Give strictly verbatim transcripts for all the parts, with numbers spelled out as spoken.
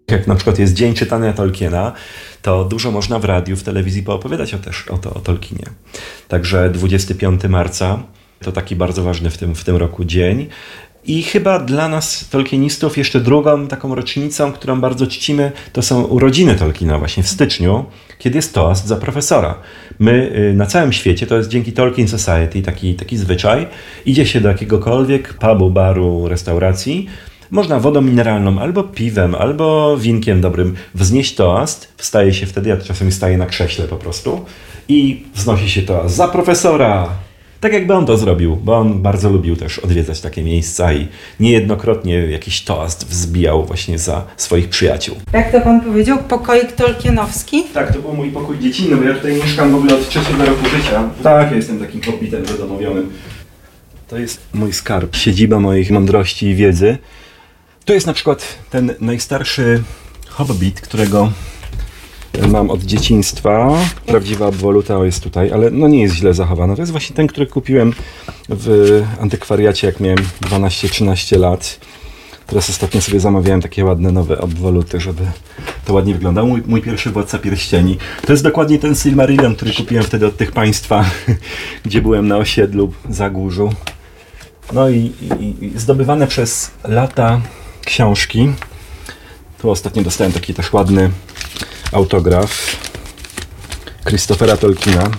Jak na przykład jest Dzień Czytania Tolkiena, to dużo można w radiu, w telewizji poopowiadać o, też, o, to, o Tolkienie. Także dwudziestego piątego marca to taki bardzo ważny w tym, w tym roku dzień. I chyba dla nas, tolkienistów, jeszcze drugą taką rocznicą, którą bardzo czcimy, to są urodziny Tolkiena właśnie w styczniu, kiedy jest toast za profesora. My na całym świecie, to jest dzięki Tolkien Society, taki, taki zwyczaj, idzie się do jakiegokolwiek pubu, baru, restauracji, można wodą mineralną, albo piwem, albo winkiem dobrym wznieść toast, wstaje się wtedy, ja czasami staję na krześle po prostu i wznosi się toast za profesora. Tak jakby on to zrobił, bo on bardzo lubił też odwiedzać takie miejsca i niejednokrotnie jakiś toast wzbijał właśnie za swoich przyjaciół. Jak to pan powiedział, pokoik tolkienowski? Tak, to był mój pokój dziecinny, bo ja tutaj mieszkam w ogóle od trzeciego roku życia. Tak, ja jestem takim hobbitem zadomowionym. To jest mój skarb, siedziba moich mądrości i wiedzy. To jest na przykład ten najstarszy hobbit, którego mam od dzieciństwa. Prawdziwa obwoluta jest tutaj, ale no nie jest źle zachowana. To jest właśnie ten, który kupiłem w antykwariacie, jak miałem dwanaście trzynaście lat. Teraz ostatnio sobie zamawiałem takie ładne nowe obwoluty, żeby to ładnie wyglądało. Mój, mój pierwszy Władca Pierścieni. To jest dokładnie ten Silmarillion, który kupiłem wtedy od tych państwa, gdzie byłem na osiedlu Zagórzu. No i, i, i zdobywane przez lata książki. Tu ostatnio dostałem taki też ładny autograf Christophera Tolkiena,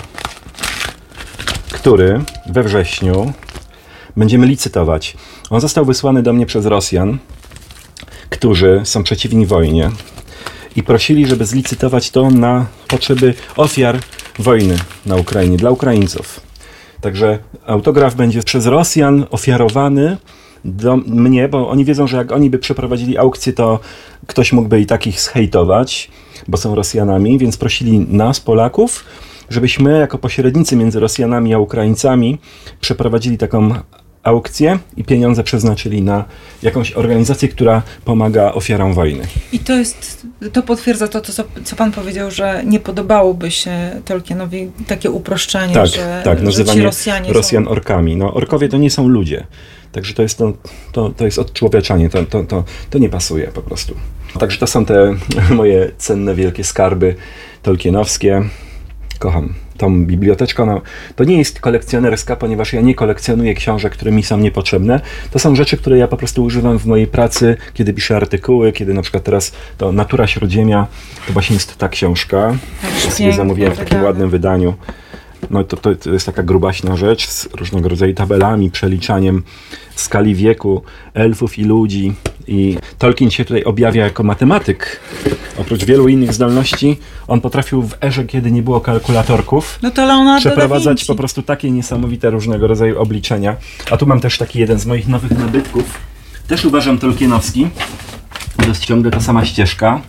który we wrześniu będziemy licytować. On został wysłany do mnie przez Rosjan, którzy są przeciwni wojnie i prosili, żeby zlicytować to na potrzeby ofiar wojny na Ukrainie, dla Ukraińców. Także autograf będzie przez Rosjan ofiarowany do mnie, bo oni wiedzą, że jak oni by przeprowadzili aukcję, to ktoś mógłby i takich zhejtować, bo są Rosjanami, więc prosili nas, Polaków, żebyśmy jako pośrednicy między Rosjanami a Ukraińcami przeprowadzili taką aukcję i pieniądze przeznaczyli na jakąś organizację, która pomaga ofiarom wojny. I to jest, to potwierdza to, to co, co pan powiedział, że nie podobałoby się Tolkienowi takie uproszczenie, tak, że, tak, że ci Rosjanie Rosjan są... orkami. No, orkowie to nie są ludzie. Także to jest, to, to, to jest odczłowieczanie, to, to, to, to nie pasuje po prostu. Także to są te moje cenne, wielkie skarby tolkienowskie. Kocham tą biblioteczkę. No, to nie jest kolekcjonerska, ponieważ ja nie kolekcjonuję książek, które mi są niepotrzebne. To są rzeczy, które ja po prostu używam w mojej pracy, kiedy piszę artykuły, kiedy na przykład teraz to Natura Śródziemia, to właśnie jest ta książka. Ja sobie zamówiłem w takim ładnym wydaniu. No to, to, to jest taka grubaśna rzecz z różnego rodzaju tabelami, przeliczaniem skali wieku elfów i ludzi. I Tolkien się tutaj objawia jako matematyk. Oprócz wielu innych zdolności, on potrafił w erze, kiedy nie było kalkulatorków, no to Leonardo przeprowadzać po prostu takie niesamowite różnego rodzaju obliczenia. A tu mam też taki jeden z moich nowych nabytków. Też uważam tolkienowski. To jest ciągle ta sama ścieżka.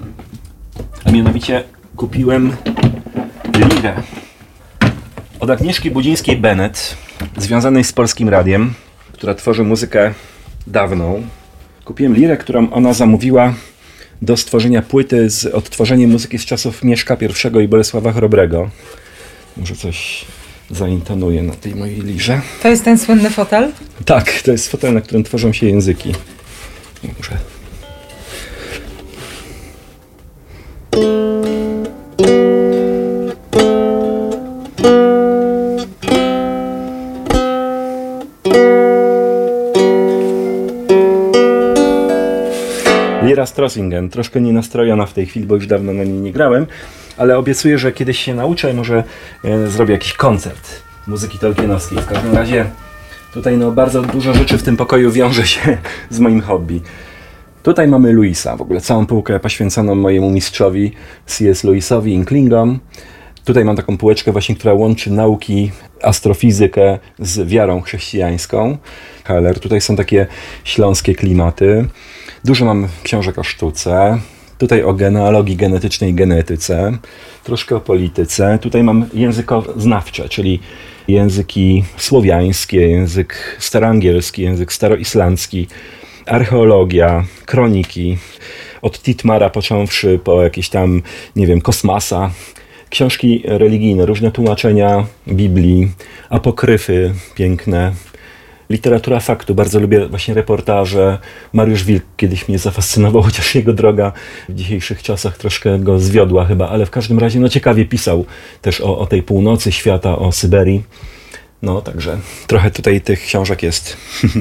A mianowicie kupiłem lirę od Agnieszki Budzińskiej-Bennett, związanej z Polskim Radiem, która tworzy muzykę dawną. Kupiłem lirę, którą ona zamówiła do stworzenia płyty z odtworzeniem muzyki z czasów Mieszka pierwszego i Bolesława Chrobrego. Może coś zaintonuję na tej mojej lirze. To jest ten słynny fotel? Tak, to jest fotel, na którym tworzą się języki. Muszę... Lira Strossingen, troszkę nienastrojona w tej chwili, bo już dawno na niej nie grałem, ale obiecuję, że kiedyś się nauczę, może e, zrobię jakiś koncert muzyki tolkienowskiej. W każdym razie tutaj no, bardzo dużo rzeczy w tym pokoju wiąże się z moim hobby. Tutaj mamy Louisa, w ogóle całą półkę poświęconą mojemu mistrzowi C S Lewisowi, Inklingom. Tutaj mam taką półeczkę właśnie, która łączy nauki, astrofizykę z wiarą chrześcijańską. Heller. Tutaj są takie śląskie klimaty. Dużo mam książek o sztuce. Tutaj o genealogii genetycznej i genetyce. Troszkę o polityce. Tutaj mam językoznawcze, czyli języki słowiańskie, język staroangielski, język staroislandzki, archeologia, kroniki. Od Titmara począwszy po jakieś tam, nie wiem, Kosmasa. Książki religijne, różne tłumaczenia Biblii, apokryfy piękne. Literatura faktu, bardzo lubię właśnie reportaże. Mariusz Wilk kiedyś mnie zafascynował, chociaż jego droga w dzisiejszych czasach troszkę go zwiodła chyba, ale w każdym razie no ciekawie pisał też o, o tej północy świata, o Syberii. No także trochę tutaj tych książek jest.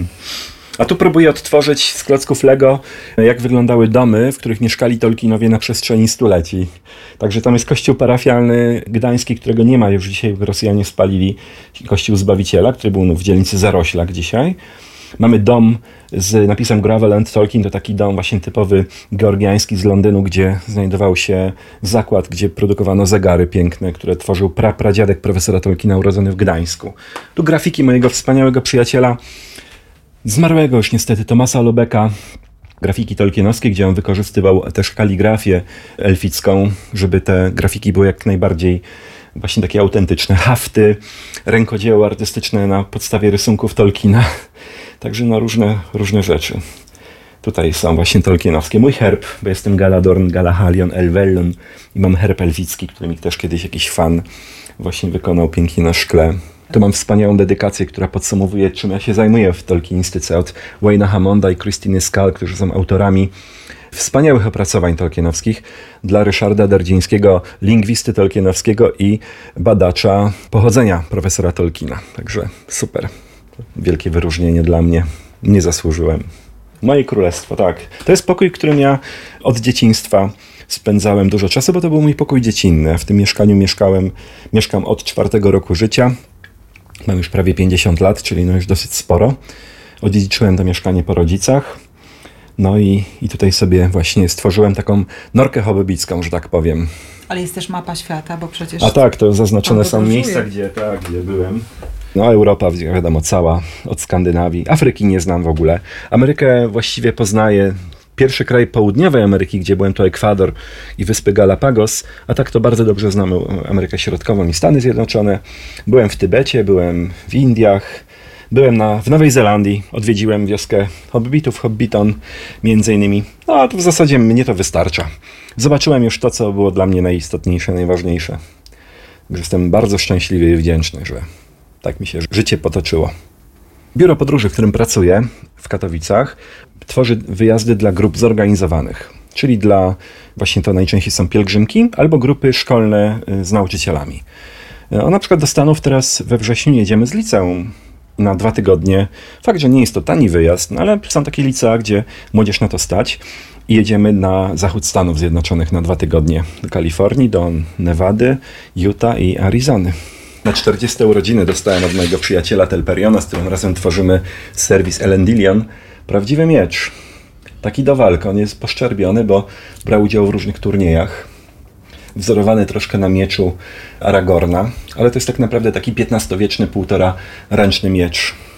A tu próbuję odtworzyć z klocków Lego, jak wyglądały domy, w których mieszkali Tolkienowie na przestrzeni stuleci. Także tam jest kościół parafialny gdański, którego nie ma już dzisiaj, Rosjanie spalili, kościół Zbawiciela, który był no, w dzielnicy Zaroślak dzisiaj. Mamy dom z napisem Gravel and Tolkien, to taki dom właśnie typowy georgiański z Londynu, gdzie znajdował się zakład, gdzie produkowano zegary piękne, które tworzył pra, pradziadek profesora Tolkiena urodzony w Gdańsku. Tu grafiki mojego wspaniałego przyjaciela, zmarłego już niestety Tomasa Lobeka, grafiki tolkienowskie, gdzie on wykorzystywał też kaligrafię elficką, żeby te grafiki były jak najbardziej właśnie takie autentyczne. Hafty, rękodzieło artystyczne na podstawie rysunków Tolkiena. Także no różne, różne rzeczy. Tutaj są właśnie tolkienowskie. Mój herb, bo jestem Galadorn, Galahalion, Elvellyn i mam herb elficki, który mi też kiedyś jakiś fan właśnie wykonał pięknie na szkle. Tu mam wspaniałą dedykację, która podsumowuje, czym ja się zajmuję w tolkienistyce, od Wayne'a Hammonda i Christiny Scull, którzy są autorami wspaniałych opracowań tolkienowskich, dla Ryszarda Dardzińskiego, lingwisty tolkienowskiego i badacza pochodzenia profesora Tolkiena. Także super. Wielkie wyróżnienie dla mnie. Nie zasłużyłem. Moje królestwo, tak. To jest pokój, w którym ja od dzieciństwa spędzałem dużo czasu, bo to był mój pokój dziecinny. W tym mieszkaniu mieszkałem, mieszkam od czwartego roku życia. Mam już prawie pięćdziesiąt lat, czyli no już dosyć sporo. Odziedziczyłem to mieszkanie po rodzicach. No i, i tutaj sobie właśnie stworzyłem taką norkę hobbicką, że tak powiem. Ale jest też mapa świata, bo przecież... A tak, to zaznaczone są podróżuje. miejsca, gdzie, tak, gdzie byłem. No Europa, wiadomo, cała, od Skandynawii. Afryki nie znam w ogóle. Amerykę właściwie poznaję. Pierwszy kraj południowej Ameryki, gdzie byłem, to Ekwador i wyspy Galapagos, a tak to bardzo dobrze znamy Amerykę Środkową i Stany Zjednoczone. Byłem w Tybecie, byłem w Indiach, byłem na, w Nowej Zelandii, odwiedziłem wioskę Hobbitów, Hobbiton między innymi. No a to w zasadzie mnie to wystarcza. Zobaczyłem już to, co było dla mnie najistotniejsze, najważniejsze. Jestem bardzo szczęśliwy i wdzięczny, że tak mi się życie potoczyło. Biuro podróży, w którym pracuję w Katowicach, tworzy wyjazdy dla grup zorganizowanych, czyli dla, właśnie to najczęściej są pielgrzymki albo grupy szkolne z nauczycielami. O, na przykład do Stanów teraz we wrześniu jedziemy z liceum na dwa tygodnie. Fakt, że nie jest to tani wyjazd, no ale są takie licea, gdzie młodzież na to stać i jedziemy na zachód Stanów Zjednoczonych na dwa tygodnie. Do Kalifornii, do Nevady, Utah i Arizony. Na czterdzieste urodziny dostałem od mojego przyjaciela Telperiona, z którym razem tworzymy serwis Elendilion, prawdziwy miecz. Taki do walki. On jest poszczerbiony, bo brał udział w różnych turniejach. Wzorowany troszkę na mieczu Aragorna, ale to jest tak naprawdę taki piętnastowieczny, półtora ręczny miecz.